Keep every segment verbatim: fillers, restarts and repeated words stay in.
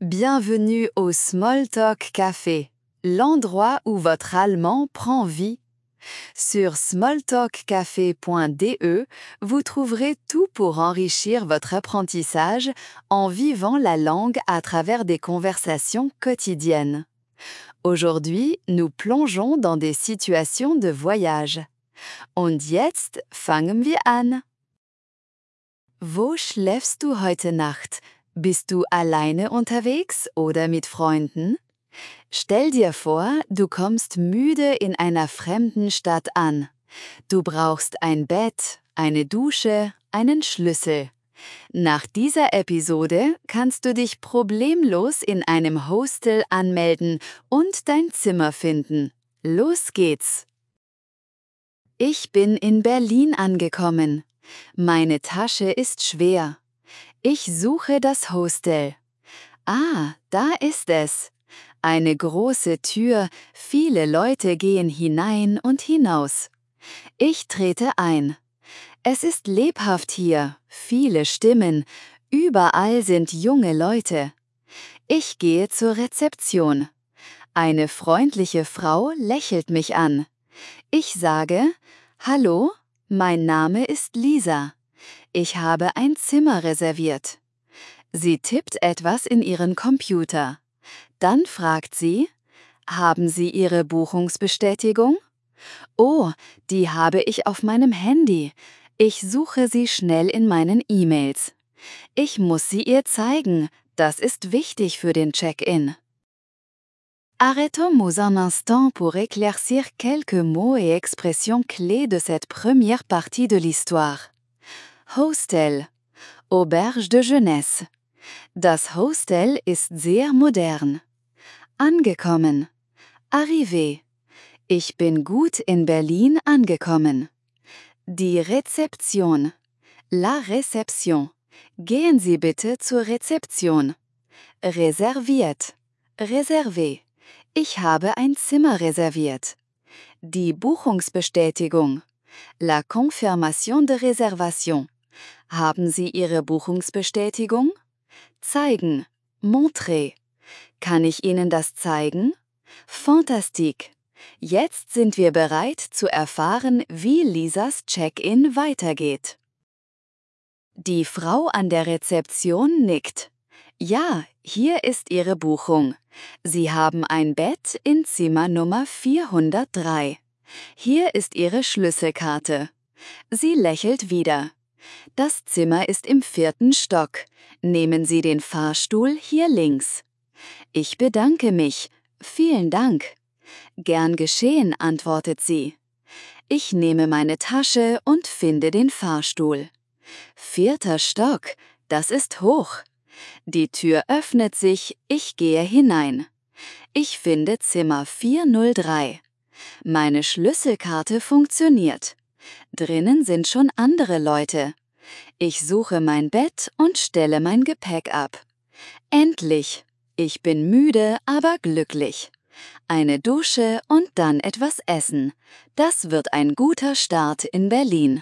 Bienvenue au Smalltalk Café, l'endroit où votre allemand prend vie. Sur smalltalk café point d e, vous trouverez tout pour enrichir votre apprentissage en vivant la langue à travers des conversations quotidiennes. Aujourd'hui, nous plongeons dans des situations de voyage. Und jetzt fangen wir an. Wo schläfst du heute Nacht? Bist du alleine unterwegs oder mit Freunden? Stell dir vor, du kommst müde in einer fremden Stadt an. Du brauchst ein Bett, eine Dusche, einen Schlüssel. Nach dieser Episode kannst du dich problemlos in einem Hostel anmelden und dein Zimmer finden. Los geht's! Ich bin in Berlin angekommen. Meine Tasche ist schwer. Ich suche das Hostel. Ah, da ist es. Eine große Tür, viele Leute gehen hinein und hinaus. Ich trete ein. Es ist lebhaft hier, viele Stimmen, überall sind junge Leute. Ich gehe zur Rezeption. Eine freundliche Frau lächelt mich an. Ich sage, hallo, mein Name ist Lisa. Ich habe ein Zimmer reserviert. Sie tippt etwas in ihren Computer. Dann fragt sie, haben Sie Ihre Buchungsbestätigung? Oh, die habe ich auf meinem Handy. Ich suche sie schnell in meinen E-Mails. Ich muss sie ihr zeigen. Das ist wichtig für den Check-in. Arrêtons-nous un instant pour éclaircir quelques mots et expressions clés de cette première partie de l'histoire. Hostel, Auberge de Jeunesse. Das Hostel ist sehr modern. Angekommen, arrivé. Ich bin gut in Berlin angekommen. Die Rezeption, la Rezeption. Gehen Sie bitte zur Rezeption. Reserviert, réservé. Ich habe ein Zimmer reserviert. Die Buchungsbestätigung, la confirmation de réservation. Haben Sie Ihre Buchungsbestätigung? Zeigen, montrer. Kann ich Ihnen das zeigen? Fantastique. Jetzt sind wir bereit zu erfahren, wie Lisas Check-in weitergeht. Die Frau an der Rezeption nickt. Ja, hier ist Ihre Buchung. Sie haben ein Bett in Zimmer Nummer vierhundertdrei. Hier ist Ihre Schlüsselkarte. Sie lächelt wieder. Das Zimmer ist im vierten Stock. Nehmen Sie den Fahrstuhl hier links. Ich bedanke mich. Vielen Dank. Gern geschehen, antwortet sie. Ich nehme meine Tasche und finde den Fahrstuhl. Vierter Stock, das ist hoch. Die Tür öffnet sich, ich gehe hinein. Ich finde Zimmer vierhundertdrei. Meine Schlüsselkarte funktioniert. Drinnen sind schon andere Leute. Ich suche mein Bett und stelle mein Gepäck ab. Endlich! Ich bin müde, aber glücklich. Eine Dusche und dann etwas essen. Das wird ein guter Start in Berlin.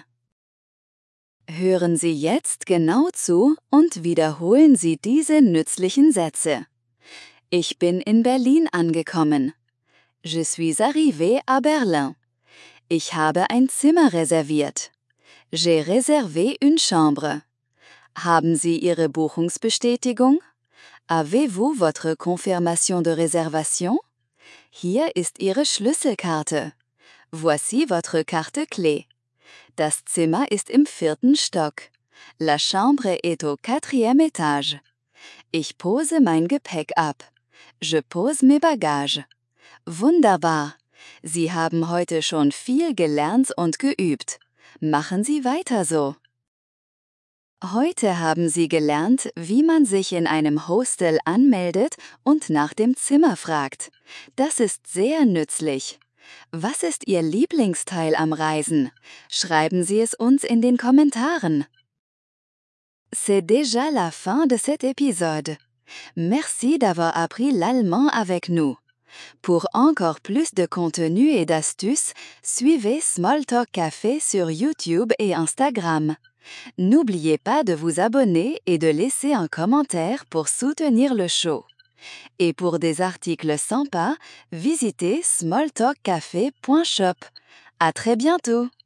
Hören Sie jetzt genau zu und wiederholen Sie diese nützlichen Sätze. Ich bin in Berlin angekommen. Je suis arrivé à Berlin. Ich habe ein Zimmer reserviert. J'ai réservé une chambre. Haben Sie Ihre Buchungsbestätigung? Avez-vous votre confirmation de réservation? Hier ist Ihre Schlüsselkarte. Voici votre carte clé. Das Zimmer ist im vierten Stock. La chambre est au quatrième étage. Ich pose mein Gepäck ab. Je pose mes bagages. Wunderbar! Sie haben heute schon viel gelernt und geübt. Machen Sie weiter so. Heute haben Sie gelernt, wie man sich in einem Hostel anmeldet und nach dem Zimmer fragt. Das ist sehr nützlich. Was ist Ihr Lieblingsteil am Reisen? Schreiben Sie es uns in den Kommentaren. C'est déjà la fin de cet épisode. Merci d'avoir appris l'allemand avec nous. Pour encore plus de contenu et d'astuces, suivez Smalltalk Café sur YouTube et Instagram. N'oubliez pas de vous abonner et de laisser un commentaire pour soutenir le show. Et pour des articles sympas, visitez smalltalkcafé point shop. À très bientôt!